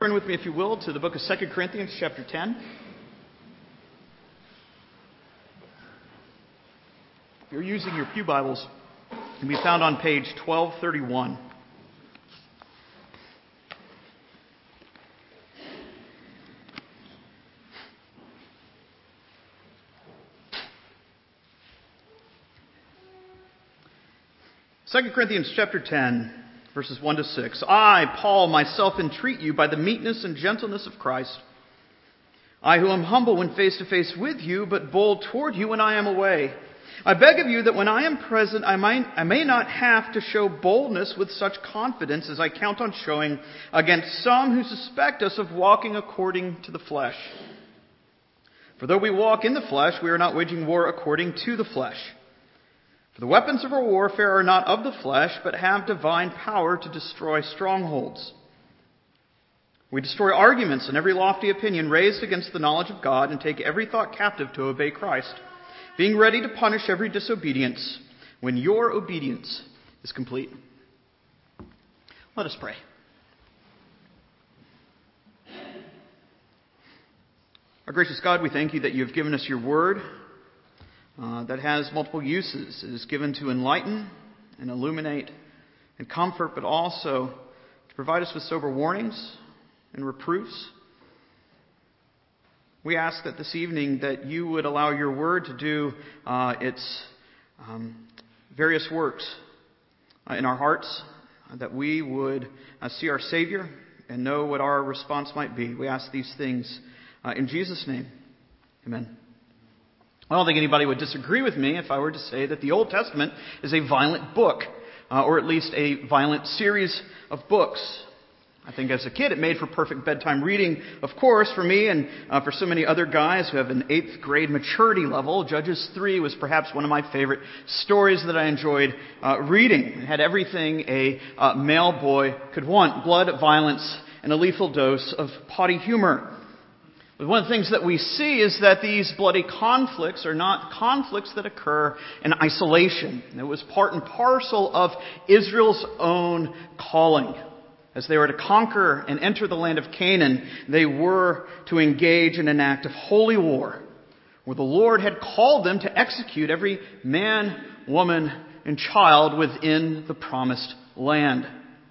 Turn with me, if you will, to the book of 2 Corinthians chapter 10. If you're using your pew Bibles, it can be found on page 1231. Second Corinthians chapter 10. Verses 1 to 6. I, Paul, myself entreat you by the meekness and gentleness of Christ. I who am humble when face to face with you, but bold toward you when I am away. I beg of you that when I am present, I may not have to show boldness with such confidence as I count on showing against some who suspect us of walking according to the flesh. For though we walk in the flesh, we are not waging war according to the flesh. For the weapons of our warfare are not of the flesh, but have divine power to destroy strongholds. We destroy arguments and every lofty opinion raised against the knowledge of God, and take every thought captive to obey Christ, being ready to punish every disobedience when your obedience is complete. Let us pray. Our gracious God, we thank you that you have given us your word, that has multiple uses. It is given to enlighten and illuminate and comfort, but also to provide us with sober warnings and reproofs. We ask that this evening that you would allow your word to do its various works in our hearts, that we would see our Savior and know what our response might be. We ask these things in Jesus' name. Amen. I don't think anybody would disagree with me if I were to say that the Old Testament is a violent book, or at least a violent series of books. I think as a kid it made for perfect bedtime reading, of course, for me and for so many other guys who have an 8th grade maturity level. Judges 3 was perhaps one of my favorite stories that I enjoyed reading. It had everything a male boy could want: blood, violence, and a lethal dose of potty humor. But one of the things that we see is that these bloody conflicts are not conflicts that occur in isolation. It was part and parcel of Israel's own calling. As they were to conquer and enter the land of Canaan, they were to engage in an act of holy war, where the Lord had called them to execute every man, woman, and child within the promised land.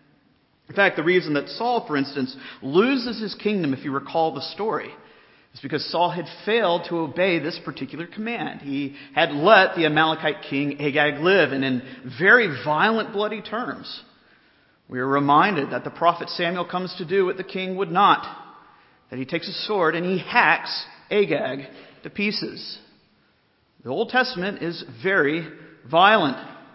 In fact, the reason that Saul, for instance, loses his kingdom, if you recall the story, is because Saul had failed to obey this particular command. He had let the Amalekite king Agag live, and in very violent, bloody terms. We are reminded that the prophet Samuel comes to do what the king would not, that he takes a sword and he hacks Agag to pieces. The Old Testament is very violent.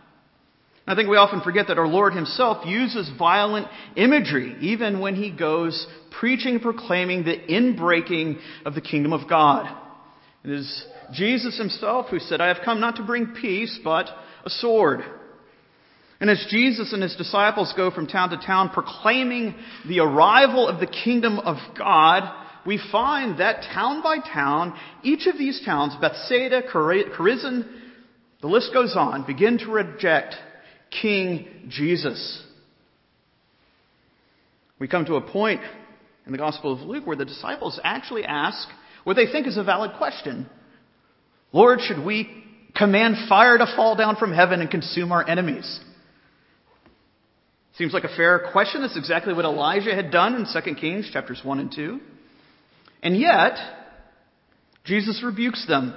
I think we often forget that our Lord himself uses violent imagery, even when he goes preaching and proclaiming the inbreaking of the kingdom of God. It is Jesus himself who said, I have come not to bring peace, but a sword. And as Jesus and his disciples go from town to town proclaiming the arrival of the kingdom of God, we find that town by town, each of these towns, Bethsaida, Chorazin, the list goes on, begin to reject King Jesus. We come to a point in the Gospel of Luke where the disciples actually ask what they think is a valid question. Lord, should we command fire to fall down from heaven and consume our enemies? Seems like a fair question. That's exactly what Elijah had done in 2 Kings chapters 1 and 2. And yet, Jesus rebukes them.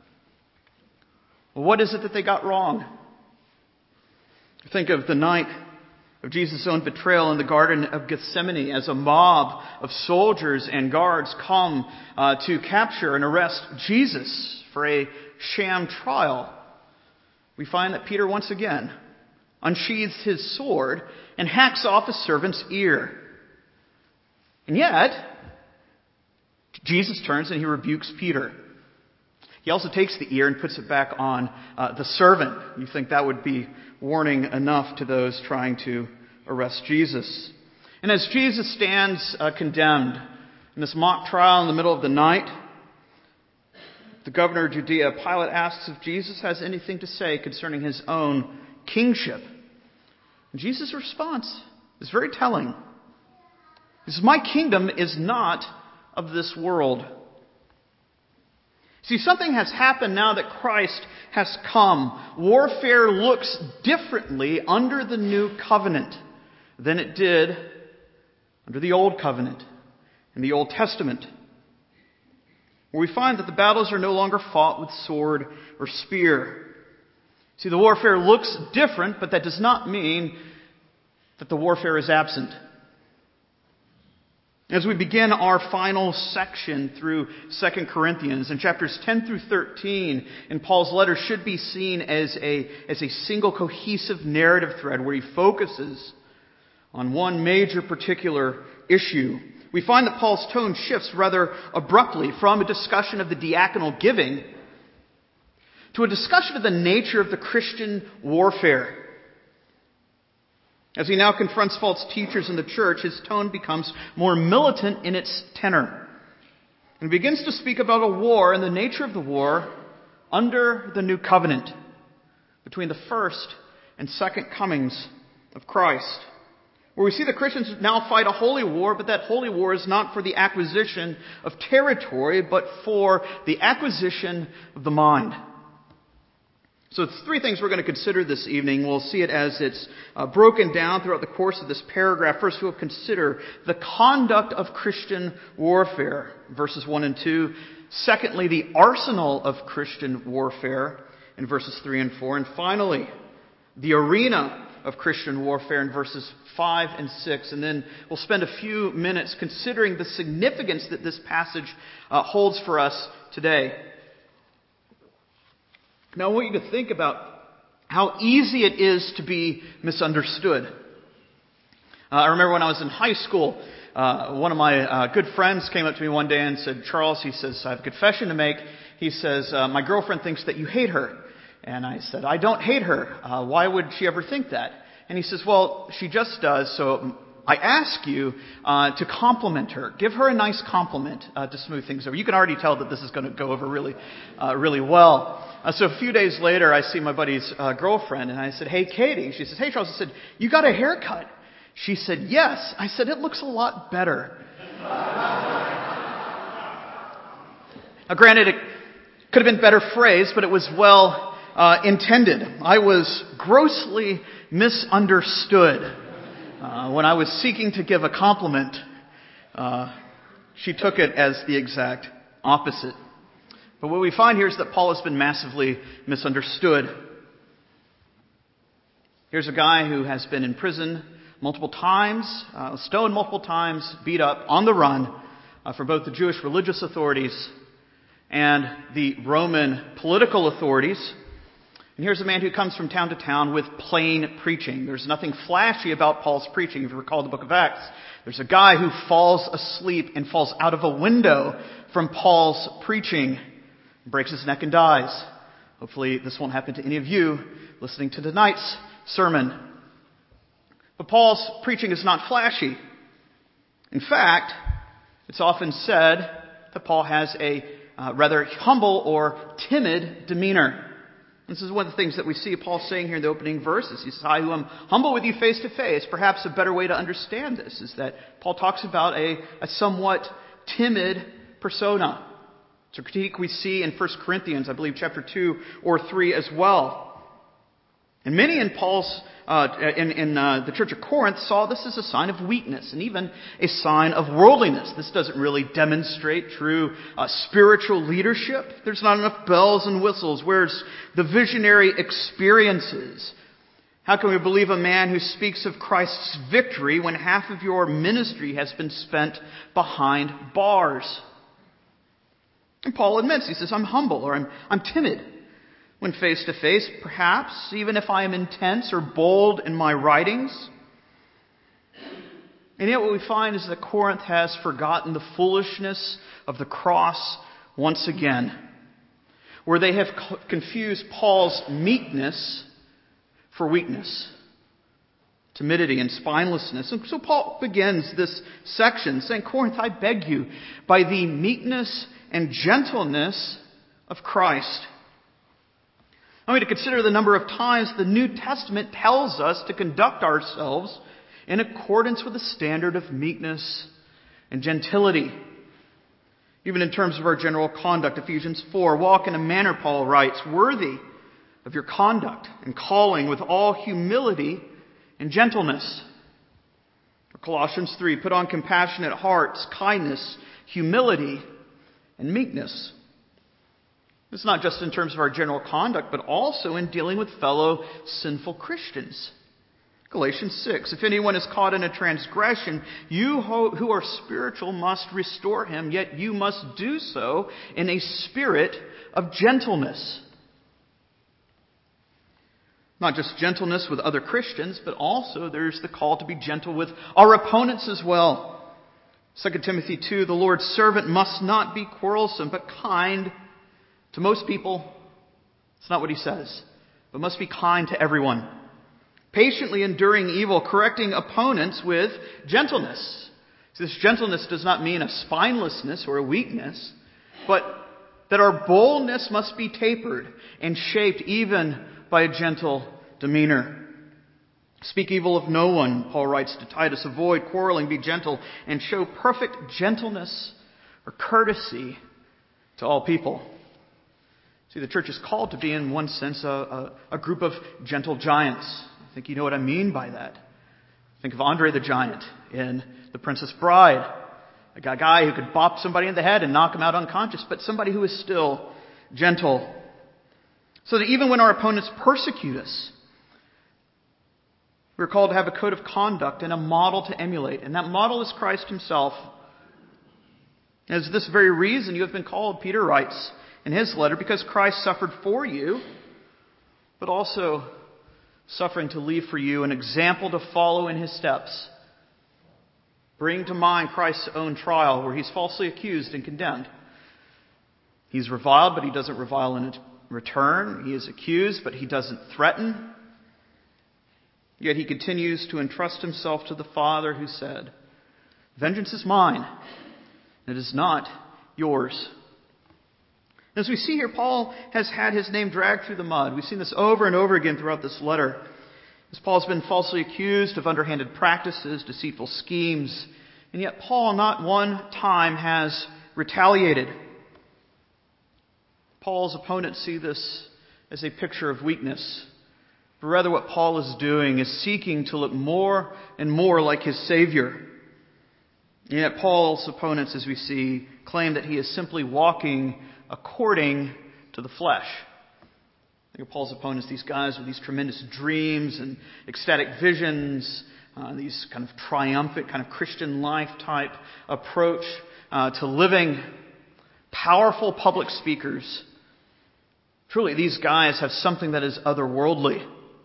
Well, what is it that they got wrong? Think of the night of Jesus' own betrayal in the Garden of Gethsemane as a mob of soldiers and guards come to capture and arrest Jesus for a sham trial. We find that Peter once again unsheathes his sword and hacks off a servant's ear. And yet, Jesus turns and he rebukes Peter. He also takes the ear and puts it back on the servant. You think that would be warning enough to those trying to arrest Jesus. And as Jesus stands condemned in this mock trial in the middle of the night, the governor of Judea, Pilate, asks if Jesus has anything to say concerning his own kingship. And Jesus' response is very telling. He says, my kingdom is not of this world. See, something has happened now that Christ has come. Warfare looks differently under the new covenant than it did under the old covenant in the Old Testament, where we find that the battles are no longer fought with sword or spear. See, the warfare looks different, but that does not mean that the warfare is absent. As we begin our final section through 2 Corinthians, and chapters 10 through 13 in Paul's letter should be seen as a single cohesive narrative thread where he focuses on one major particular issue. We find that Paul's tone shifts rather abruptly from a discussion of the diaconal giving to a discussion of the nature of the Christian warfare. As he now confronts false teachers in the church, his tone becomes more militant in its tenor. And begins to speak about a war and the nature of the war under the new covenant between the first and second comings of Christ. Where we see the Christians now fight a holy war, but that holy war is not for the acquisition of territory, but for the acquisition of the mind. So it's three things we're going to consider this evening. We'll see it as it's broken down throughout the course of this paragraph. First, we'll consider the conduct of Christian warfare, verses 1 and 2. Secondly, the arsenal of Christian warfare in verses 3 and 4. And finally, the arena of Christian warfare in verses 5 and 6. And then we'll spend a few minutes considering the significance that this passage holds for us today. Now, I want you to think about how easy it is to be misunderstood. I remember when I was in high school, one of my good friends came up to me one day and said, Charles, he says, I have a confession to make. He says, my girlfriend thinks that you hate her. And I said, I don't hate her. Why would she ever think that? And he says, well, she just does, so I ask you to compliment her. Give her a nice compliment to smooth things over. You can already tell that this is going to go over really well. So a few days later, I see my buddy's girlfriend, and I said, hey, Katie. She says, hey, Charles. I said, you got a haircut? She said, yes. I said, it looks a lot better. Now, granted, it could have been better phrased, but it was well intended. I was grossly misunderstood. When I was seeking to give a compliment, she took it as the exact opposite. But what we find here is that Paul has been massively misunderstood. Here's a guy who has been in prison multiple times, stoned multiple times, beat up, on the run for both the Jewish religious authorities and the Roman political authorities. And here's a man who comes from town to town with plain preaching. There's nothing flashy about Paul's preaching. If you recall the book of Acts, there's a guy who falls asleep and falls out of a window from Paul's preaching, breaks his neck and dies. Hopefully this won't happen to any of you listening to tonight's sermon. But Paul's preaching is not flashy. In fact, it's often said that Paul has a rather humble or timid demeanor. This is one of the things that we see Paul saying here in the opening verses. He says, I who am humble with you face to face. Perhaps a better way to understand this is that Paul talks about a somewhat timid persona. It's a critique we see in 1 Corinthians, I believe, chapter 2 or 3 as well. And many in Paul's in the church of Corinth saw this as a sign of weakness and even a sign of worldliness. This doesn't really demonstrate true spiritual leadership. There's not enough bells and whistles. Where's the visionary experiences? How can we believe a man who speaks of Christ's victory when half of your ministry has been spent behind bars? And Paul admits, he says, I'm humble or I'm timid when face to face, perhaps, even if I am intense or bold in my writings. And yet what we find is that Corinth has forgotten the foolishness of the cross once again, where they have confused Paul's meekness for weakness, timidity and spinelessness. And so Paul begins this section saying, Corinth, I beg you, by the meekness and gentleness of Christ. I want you to consider the number of times the New Testament tells us to conduct ourselves in accordance with the standard of meekness and gentility. Even in terms of our general conduct, Ephesians 4, walk in a manner, Paul writes, worthy of your conduct and calling with all humility and gentleness. Or Colossians 3, put on compassionate hearts, kindness, humility, and meekness. It's not just in terms of our general conduct, but also in dealing with fellow sinful Christians. Galatians 6, if anyone is caught in a transgression, you who are spiritual must restore him, yet you must do so in a spirit of gentleness. Not just gentleness with other Christians, but also there's the call to be gentle with our opponents as well. 2 Timothy 2, the Lord's servant must not be quarrelsome, but kind to most people. It's not what he says, but must be kind to everyone. Patiently enduring evil, correcting opponents with gentleness. So this gentleness does not mean a spinelessness or a weakness, but that our boldness must be tapered and shaped even by a gentle demeanor. Speak evil of no one, Paul writes to Titus. Avoid quarreling, be gentle, and show perfect gentleness or courtesy to all people. See, the church is called to be, in one sense, a group of gentle giants. I think you know what I mean by that. Think of Andre the Giant in The Princess Bride. A guy who could bop somebody in the head and knock him out unconscious, but somebody who is still gentle. So that even when our opponents persecute us, we're called to have a code of conduct and a model to emulate. And that model is Christ himself. And it's this very reason you have been called, Peter writes in his letter, because Christ suffered for you, but also suffering to leave for you an example to follow in his steps. Bring to mind Christ's own trial where he's falsely accused and condemned. He's reviled, but he doesn't revile in return. He is accused, but he doesn't threaten. Yet he continues to entrust himself to the Father who said, vengeance is mine, and it is not yours. As we see here, Paul has had his name dragged through the mud. We've seen this over and over again throughout this letter. As Paul's been falsely accused of underhanded practices, deceitful schemes, and yet Paul not one time has retaliated. Paul's opponents see this as a picture of weakness. But rather what Paul is doing is seeking to look more and more like his Savior. And yet Paul's opponents, as we see, claim that he is simply walking according to the flesh. Think of Paul's opponents, these guys with these tremendous dreams and ecstatic visions, these kind of triumphant, kind of Christian life type approach to living, powerful public speakers. Truly, these guys have something that is otherworldly.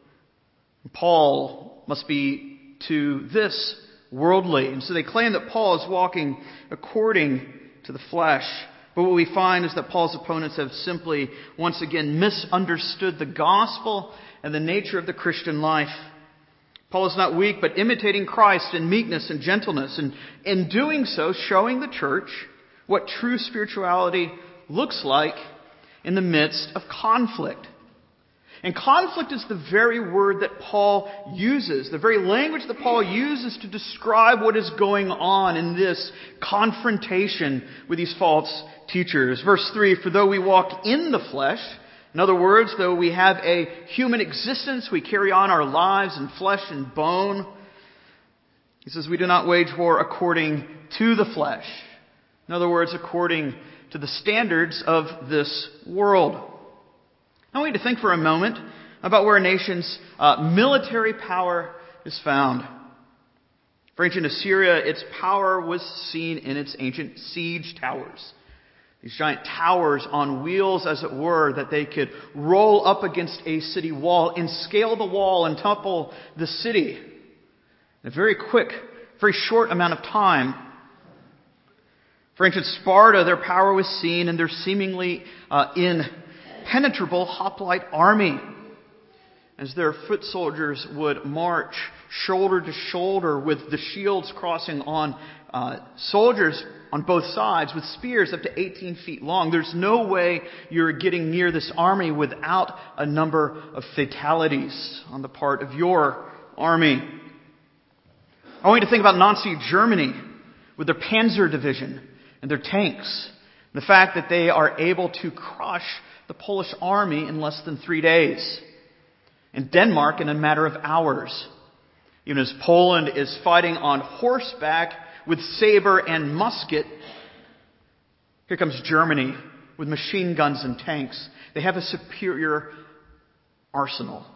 Paul must be to this worldly. And so they claim that Paul is walking according to the flesh. But what we find is that Paul's opponents have simply, once again, misunderstood the gospel and the nature of the Christian life. Paul is not weak, but imitating Christ in meekness and gentleness, and in doing so, showing the church what true spirituality looks like in the midst of conflict. And conflict is the very word that Paul uses, the very language that Paul uses to describe what is going on in this confrontation with these false teachers. Verse 3, for though we walk in the flesh, in other words, though we have a human existence, we carry on our lives in flesh and bone. He says we do not wage war according to the flesh. In other words, according to the standards of this world. I want you to think for a moment about where a nation's military power is found. For ancient Assyria, its power was seen in its ancient siege towers. These giant towers on wheels, as it were, that they could roll up against a city wall and scale the wall and topple the city in a very quick, very short amount of time. For ancient Sparta, their power was seen in their seemingly impenetrable hoplite army, as their foot soldiers would march shoulder to shoulder with the shields crossing on soldiers on both sides with spears up to 18 feet long. There's no way you're getting near this army without a number of fatalities on the part of your army. I want you to think about Nazi Germany, with their Panzer Division and their tanks. The fact that they are able to crush the Polish army in less than 3 days. And Denmark in a matter of hours. Even as Poland is fighting on horseback with saber and musket, here comes Germany with machine guns and tanks. They have a superior arsenal.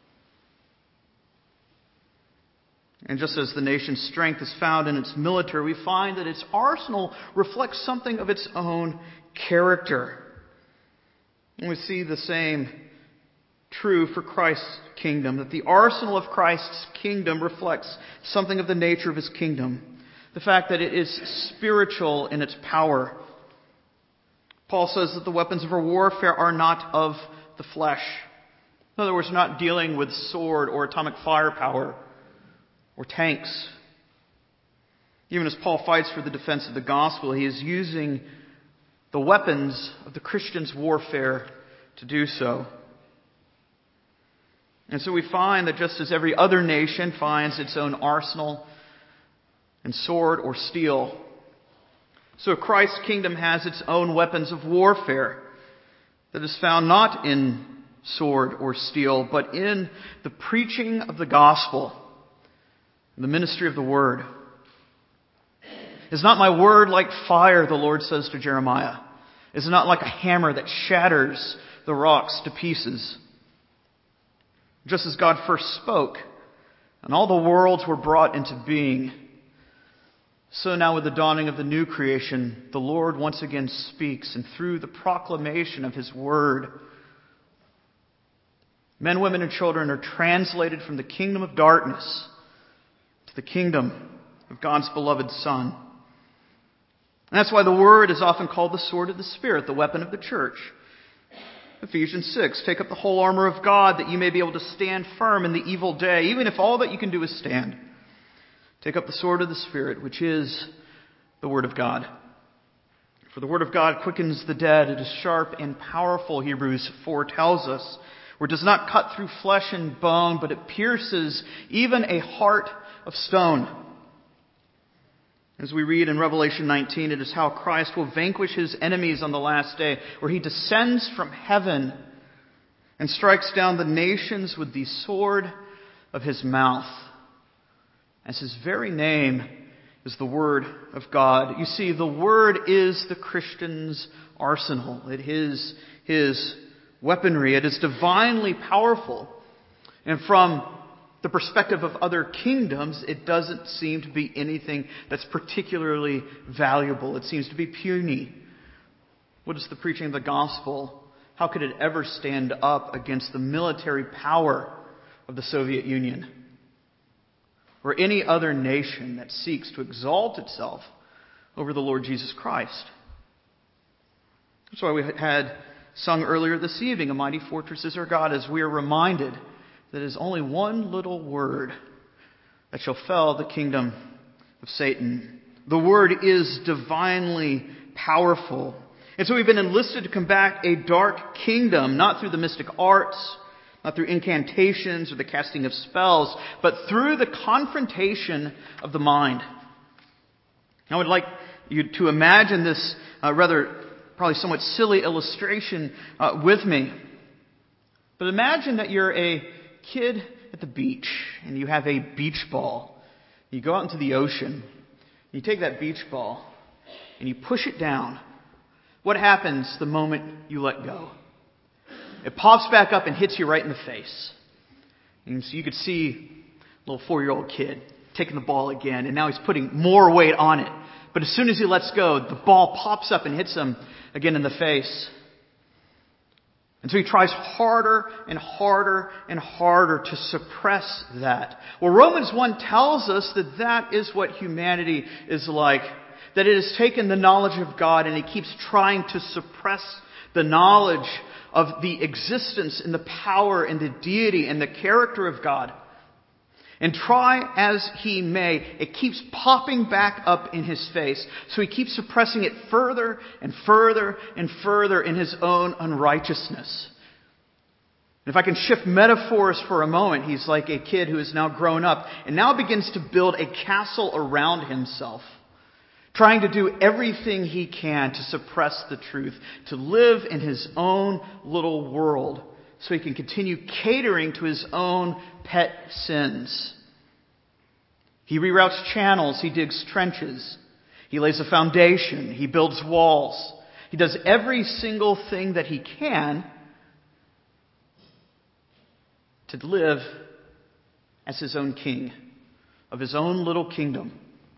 And just as the nation's strength is found in its military, we find that its arsenal reflects something of its own character. And we see the same true for Christ's kingdom, that the arsenal of Christ's kingdom reflects something of the nature of his kingdom. The fact that it is spiritual in its power. Paul says that the weapons of our warfare are not of the flesh. In other words, we're not dealing with sword or atomic firepower or tanks. Even as Paul fights for the defense of the gospel, he is using the weapons of the Christian's warfare to do so. And so we find that just as every other nation finds its own arsenal and sword or steel, so Christ's kingdom has its own weapons of warfare that is found not in sword or steel, but in the preaching of the gospel, the ministry of the word. Is not my word like fire, the Lord says to Jeremiah? Is it not like a hammer that shatters the rocks to pieces? Just as God first spoke, and all the worlds were brought into being, so now with the dawning of the new creation, the Lord once again speaks, and through the proclamation of his word, men, women, and children are translated from the kingdom of darkness to the kingdom of God's beloved Son. And that's why the word is often called the sword of the Spirit, the weapon of the church. Ephesians 6, take up the whole armor of God that you may be able to stand firm in the evil day, even if all that you can do is stand. Take up the sword of the Spirit, which is the word of God. For the word of God quickens the dead. It is sharp and powerful, Hebrews 4 tells us. For it does not cut through flesh and bone, but it pierces even a heart of stone. As we read in Revelation 19, it is how Christ will vanquish his enemies on the last day, where he descends from heaven and strikes down the nations with the sword of his mouth. As his very name is the Word of God. You see, the Word is the Christian's arsenal. It is his weaponry. It is divinely powerful. And from the perspective of other kingdoms, it doesn't seem to be anything that's particularly valuable. It seems to be puny. What is the preaching of the gospel? How could it ever stand up against the military power of the Soviet Union or any other nation that seeks to exalt itself over the Lord Jesus Christ? That's why we had sung earlier this evening, "A mighty fortress is our God," as we are reminded that is only one little word that shall fell the kingdom of Satan. The word is divinely powerful. And so we've been enlisted to combat a dark kingdom, not through the mystic arts, not through incantations or the casting of spells, but through the confrontation of the mind. I would like you to imagine this probably somewhat silly illustration with me. But imagine that you're a kid at the beach and you have a beach ball. You go out into the ocean. You take that beach ball and you push it down. What happens the moment you let go? It pops back up and hits you right in the face. And so you could see a little 4-year-old kid taking the ball again, and now he's putting more weight on it. But as soon as he lets go, the ball pops up and hits him again in the face. And so he tries harder and harder and harder to suppress that. Well, Romans 1 tells us that that is what humanity is like. That it has taken the knowledge of God and it keeps trying to suppress the knowledge of the existence and the power and the deity and the character of God. And try as he may, it keeps popping back up in his face. So he keeps suppressing it further and further and further in his own unrighteousness. And if I can shift metaphors for a moment, he's like a kid who is now grown up and now begins to build a castle around himself. trying to do everything he can to suppress the truth, to live in his own little world so he can continue catering to his own pet sins. He reroutes channels, he digs trenches, he lays a foundation, he builds walls. He does every single thing that he can to live as his own king of his own little kingdom.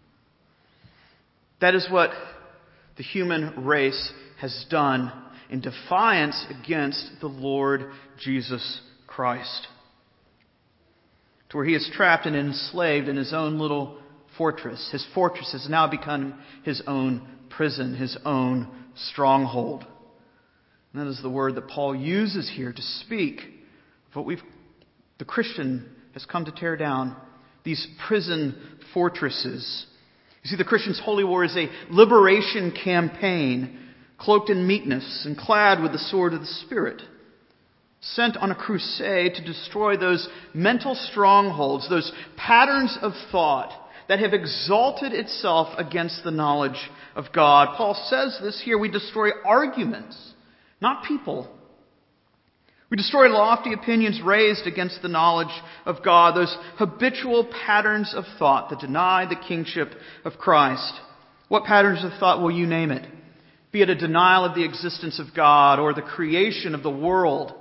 That is what the human race has done in defiance against the Lord Jesus Christ. To where he is trapped and enslaved in his own little fortress. His fortress has now become his own prison, his own stronghold. And that is the word that Paul uses here to speak of what the Christian has come to tear down. These prison fortresses. You see, the Christian's holy war is a liberation campaign, cloaked in meekness and clad with the sword of the Spirit, sent on a crusade to destroy those mental strongholds, those patterns of thought that have exalted itself against the knowledge of God. Paul says this here, we destroy arguments, not people. We destroy lofty opinions raised against the knowledge of God, those habitual patterns of thought that deny the kingship of Christ. What patterns of thought will you name it? Be it a denial of the existence of God or the creation of the world,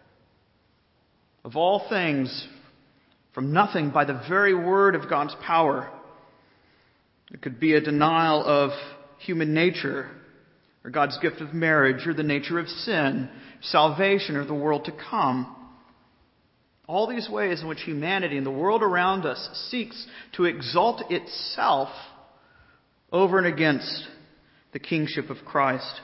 of all things, from nothing by the very word of God's power. It could be a denial of human nature, or God's gift of marriage, or the nature of sin, salvation, or the world to come. All these ways in which humanity and the world around us seeks to exalt itself over and against the kingship of Christ.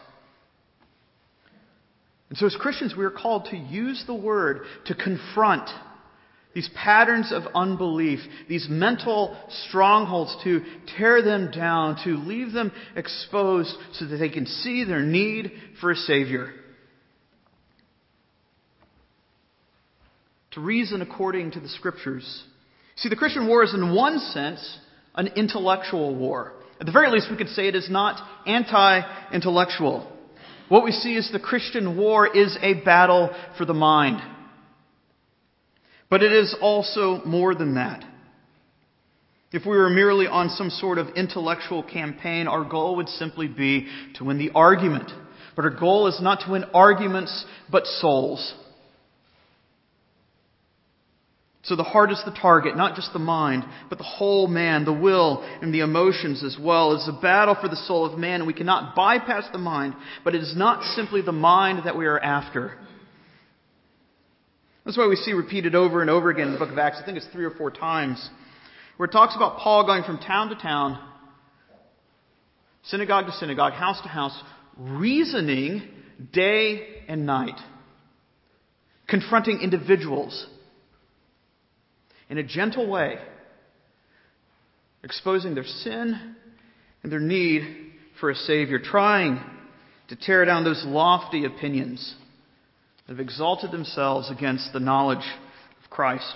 And so as Christians, we are called to use the word to confront these patterns of unbelief, these mental strongholds, to tear them down, to leave them exposed so that they can see their need for a Savior. To reason according to the Scriptures. See, the Christian war is in one sense an intellectual war. At the very least, we could say it is not anti-intellectual. What we see is the Christian war is a battle for the mind. But it is also more than that. If we were merely on some sort of intellectual campaign, our goal would simply be to win the argument. But our goal is not to win arguments, but souls. So the heart is the target, not just the mind, but the whole man, the will and the emotions as well. It's a battle for the soul of man, and we cannot bypass the mind, but it is not simply the mind that we are after. That's why we see repeated over and over again in the book of Acts, I think it's 3 or 4 times, where it talks about Paul going from town to town, synagogue to synagogue, house to house, reasoning day and night, confronting individuals in a gentle way, exposing their sin and their need for a Savior, trying to tear down those lofty opinions that have exalted themselves against the knowledge of Christ.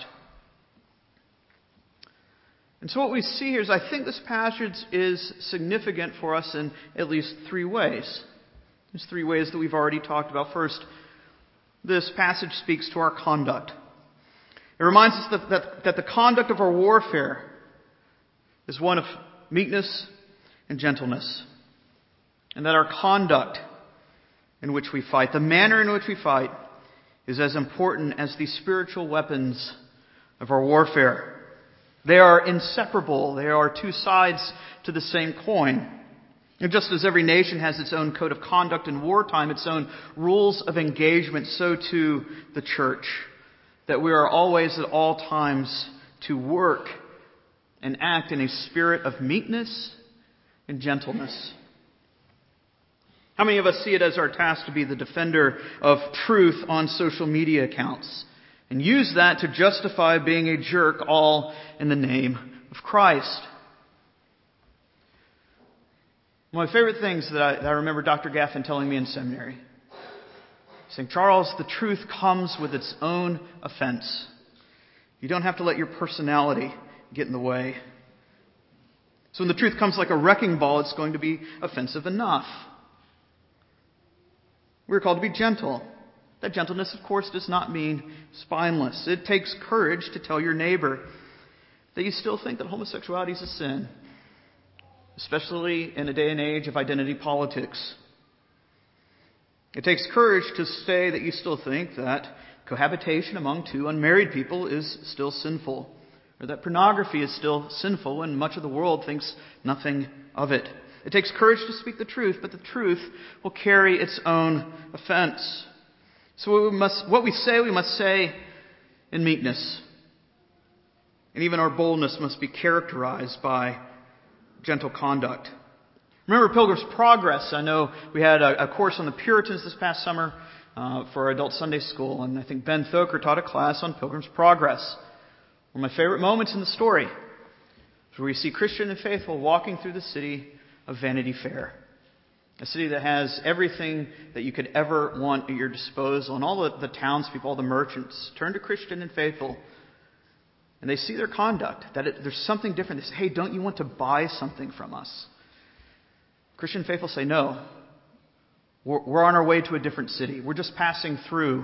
And so what we see here is, I think this passage is significant for us in at least 3 ways. There's 3 ways that we've already talked about. First, this passage speaks to our conduct. It reminds us that the conduct of our warfare is one of meekness and gentleness. And that our conduct in which we fight, the manner in which we fight, is as important as the spiritual weapons of our warfare. They are inseparable. They are 2 sides to the same coin. And just as every nation has its own code of conduct in wartime, its own rules of engagement, so too the church. That we are always at all times to work and act in a spirit of meekness and gentleness. How many of us see it as our task to be the defender of truth on social media accounts and use that to justify being a jerk, all in the name of Christ? One of my favorite things that I remember Dr. Gaffin telling me in seminary, saying, Charles, the truth comes with its own offense. You don't have to let your personality get in the way. So when the truth comes like a wrecking ball, it's going to be offensive enough. We're called to be gentle. That gentleness, of course, does not mean spineless. It takes courage to tell your neighbor that you still think that homosexuality is a sin, especially in a day and age of identity politics. It takes courage to say that you still think that cohabitation among two unmarried people is still sinful, or that pornography is still sinful and much of the world thinks nothing of it. It takes courage to speak the truth, but the truth will carry its own offense. So what we say, we must say in meekness. And even our boldness must be characterized by gentle conduct. Remember Pilgrim's Progress. I know we had a course on the Puritans this past summer for our adult Sunday school, and I think Ben Thoker taught a class on Pilgrim's Progress. One of my favorite moments in the story is where we see Christian and faithful walking through the city of Vanity Fair. A city that has everything that you could ever want at your disposal. And all the townspeople, all the merchants, turn to Christian and faithful. And they see their conduct, that there's something different. They say, hey, don't you want to buy something from us? Christian and faithful say, no. We're on our way to a different city. We're just passing through.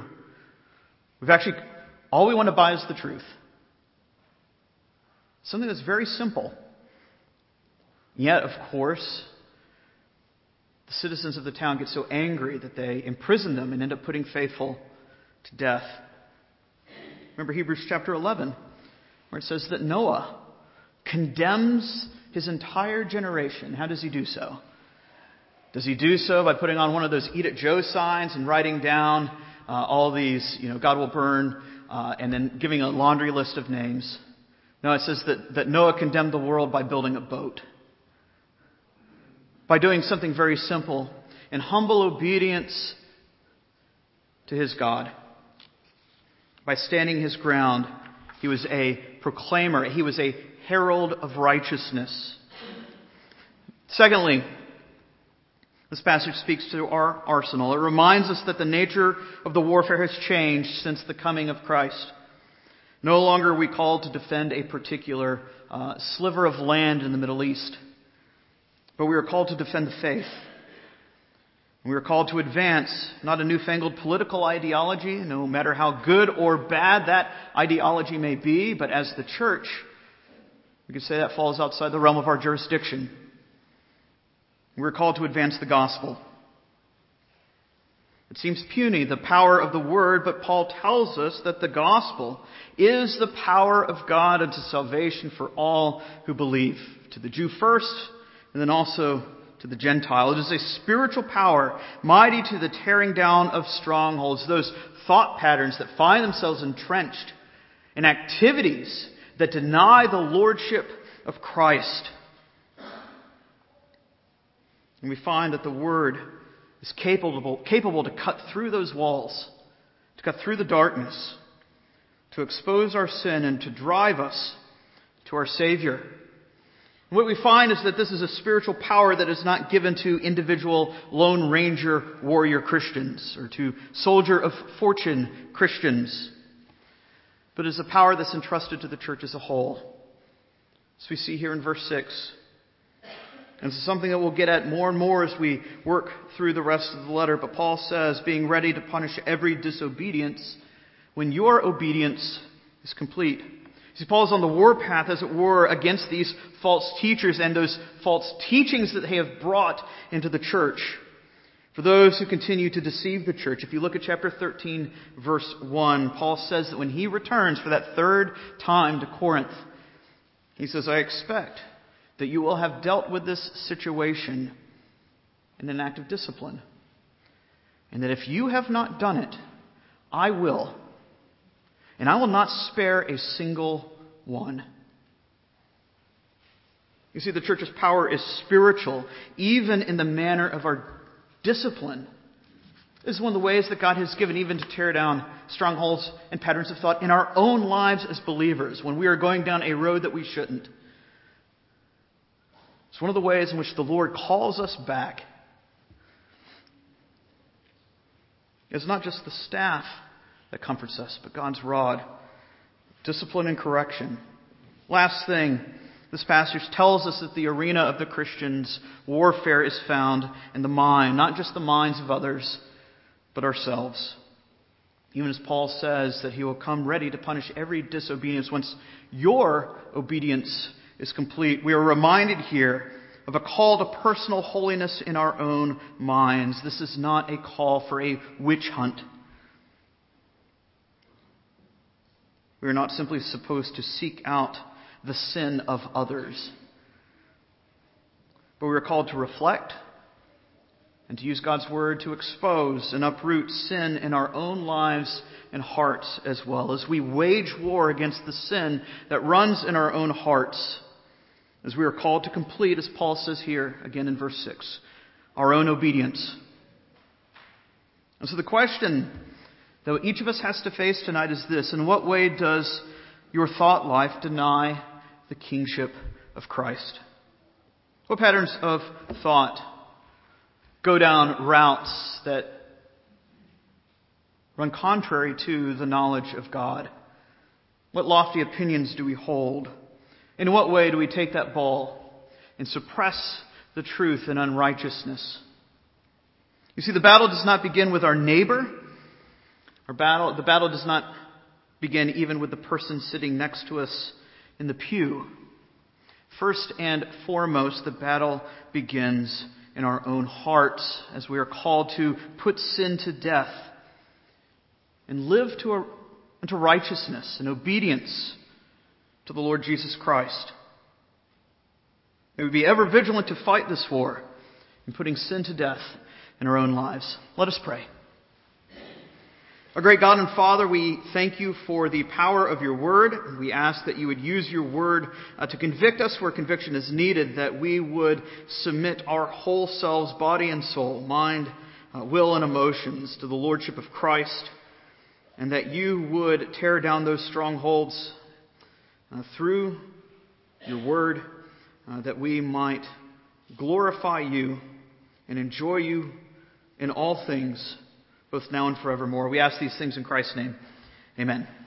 All we want to buy is the truth. Something that's very simple. Yet, of course, the citizens of the town get so angry that they imprison them and end up putting faithful to death. Remember Hebrews chapter 11, where it says that Noah condemns his entire generation. How does he do so? Does he do so by putting on one of those Eat at Joe signs and writing down all these, God will burn, and then giving a laundry list of names? No, it says that Noah condemned the world by building a boat. By doing something very simple, in humble obedience to his God. By standing his ground, he was a proclaimer. He was a herald of righteousness. Secondly, this passage speaks to our arsenal. It reminds us that the nature of the warfare has changed since the coming of Christ. No longer are we called to defend a particular sliver of land in the Middle East. But we are called to defend the faith. We are called to advance not a newfangled political ideology, no matter how good or bad that ideology may be, but as the church, we could say that falls outside the realm of our jurisdiction. We are called to advance the gospel. It seems puny, the power of the word, but Paul tells us that the gospel is the power of God unto salvation for all who believe, to the Jew first, and then also to the Gentile. It is a spiritual power, mighty to the tearing down of strongholds, those thought patterns that find themselves entrenched in activities that deny the lordship of Christ. And we find that the Word is capable to cut through those walls, to cut through the darkness, to expose our sin and to drive us to our Savior. What we find is that this is a spiritual power that is not given to individual Lone Ranger warrior Christians or to soldier of fortune Christians, but is a power that's entrusted to the church as a whole. As we see here in verse 6. And this is something that we'll get at more and more as we work through the rest of the letter. But Paul says, being ready to punish every disobedience when your obedience is complete. See, Paul's on the warpath, as it were, against these false teachers and those false teachings that they have brought into the church. For those who continue to deceive the church. If you look at chapter 13, verse 1, Paul says that when he returns for that third time to Corinth, he says, I expect that you will have dealt with this situation in an act of discipline. And that if you have not done it, I will. And I will not spare a single one. You see, the church's power is spiritual, even in the manner of our discipline. This is one of the ways that God has given even to tear down strongholds and patterns of thought in our own lives as believers when we are going down a road that we shouldn't. It's one of the ways in which the Lord calls us back. It's not just the staff that comforts us, but God's rod, discipline and correction. Last thing, This passage tells us that the arena of the Christian's warfare is found in the mind, not just the minds of others, but ourselves. Even as Paul says that he will come ready to punish every disobedience once your obedience is complete. We are reminded here of a call to personal holiness in our own minds. This is not a call for a witch hunt. We are not simply supposed to seek out the sin of others, but we are called to reflect and to use God's word to expose and uproot sin in our own lives and hearts as well, as we wage war against the sin that runs in our own hearts, as we are called to complete, as Paul says here again in verse 6, our own obedience. And so the question that each of us has to face tonight is this: in what way does your thought life deny the kingship of Christ? What patterns of thought go down routes that run contrary to the knowledge of God? What lofty opinions do we hold? In what way do we take that ball and suppress the truth in unrighteousness? You see, the battle does not begin with our neighbor. The battle does not begin even with the person sitting next to us in the pew. First and foremost, the battle begins in our own hearts, as we are called to put sin to death and live into righteousness and obedience to the Lord Jesus Christ. May we be ever vigilant to fight this war in putting sin to death in our own lives. Let us pray. Our great God and Father, we thank you for the power of your word. We ask that you would use your word to convict us where conviction is needed, that we would submit our whole selves, body and soul, mind, will and emotions to the lordship of Christ, and that you would tear down those strongholds through your word, that we might glorify you and enjoy you in all things, both now and forevermore. We ask these things in Christ's name. Amen.